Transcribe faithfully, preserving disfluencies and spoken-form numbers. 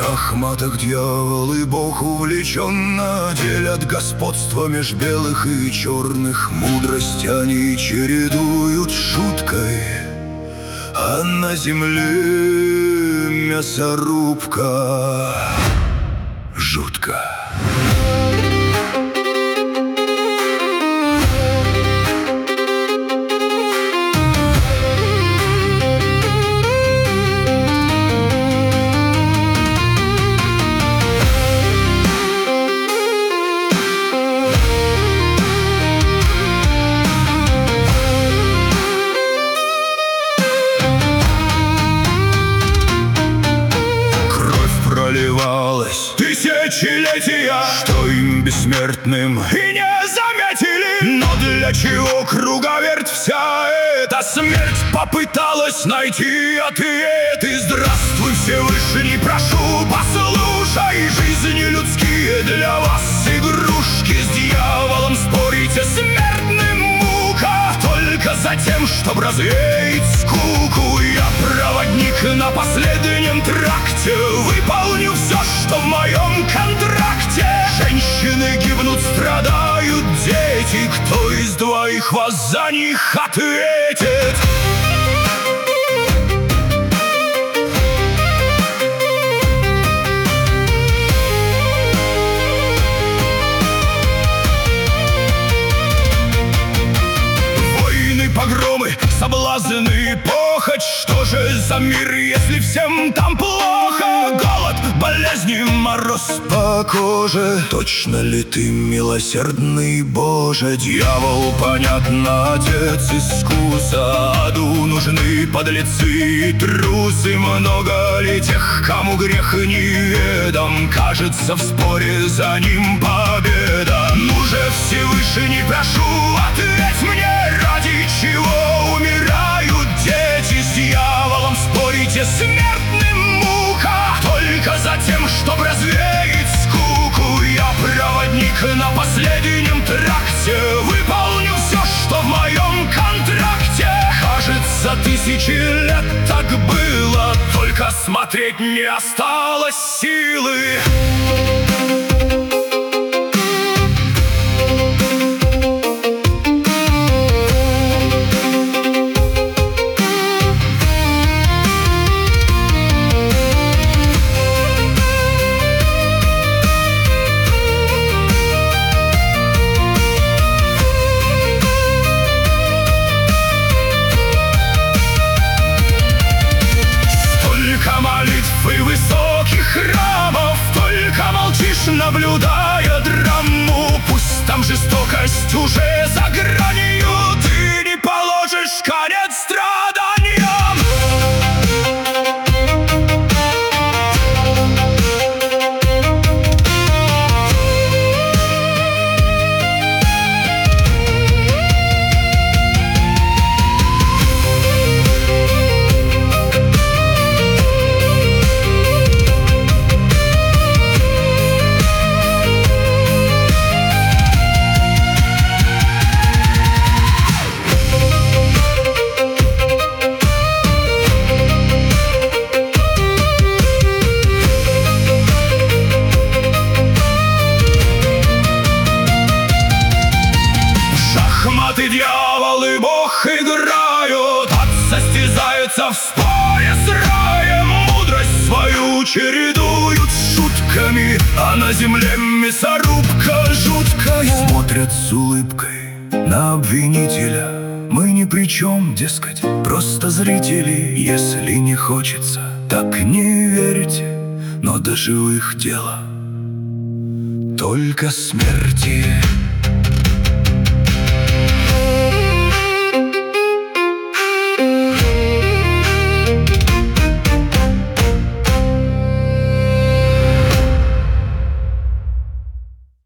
шахматах дьявол и бог увлеченно делят господство меж белых и черных. Мудрость они чередуют с шуткой, а на земле мясорубка жутко. Проливалось тысячелетия, что им бессмертным и не заметили. Но для чего круговерть вся эта смерть попыталась найти ответы? Здравствуй, Всевышний, прошу, послушай, жизни людские для вас игрушки. С дьяволом спорите, смертным мука, только за тем, чтоб развеять скуку. Я проводник на последнем тракте, выполню все, что в моем контракте. Женщины гибнут, страдают дети, кто из двоих вас за них ответит? Войны, погромы, соблазны, похоть. Что же за мир, если всем там плохо? Голод, болезни, мороз по коже. Точно ли ты милосердный Боже? Дьявол, понятно, отец искуса. Аду нужны подлецы и трусы. Много ли тех, кому грех неведом? Кажется, в споре за ним победа. Ну же, Всевышний, прошу, ответь мне, ради чего умирают дети? С дьяволом спорите, смертным мука, только за тем, чтоб развеять скуку. Я проводник на последнем тракте, выполню все, что в моем контракте. Кажется, тысячи лет так было, только смотреть не осталось силы. Молитв и высоких храмов, только молчишь, наблюдая драму. Пусть там жестокость уже за гранью, ты не положишь конец страданиям. Шахматы дьявол и бог играют, состязаются в споре с раем. Мудрость свою чередуют с шутками, а на земле мясорубка жуткая. Смотрят с улыбкой на обвинителя, мы ни при чем, дескать, просто зрители. Если не хочется, так не верите, но до живых дела только смерти.